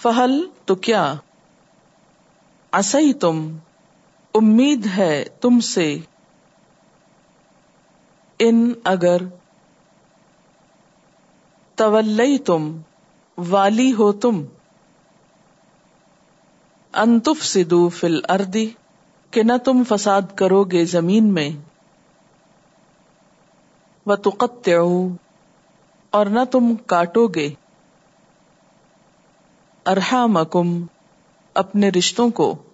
फहल तो क्या, असई तुम उम्मीद है तुमसे, इन अगर, तवल्लई तुम वाली हो तुम, अनतुफसिदू फिल अर्दी कि न तुम फसाद करोगे जमीन में, व तुक़त्तिउ और न तुम काटोगे, अरहामकुम अपने रिश्तों को,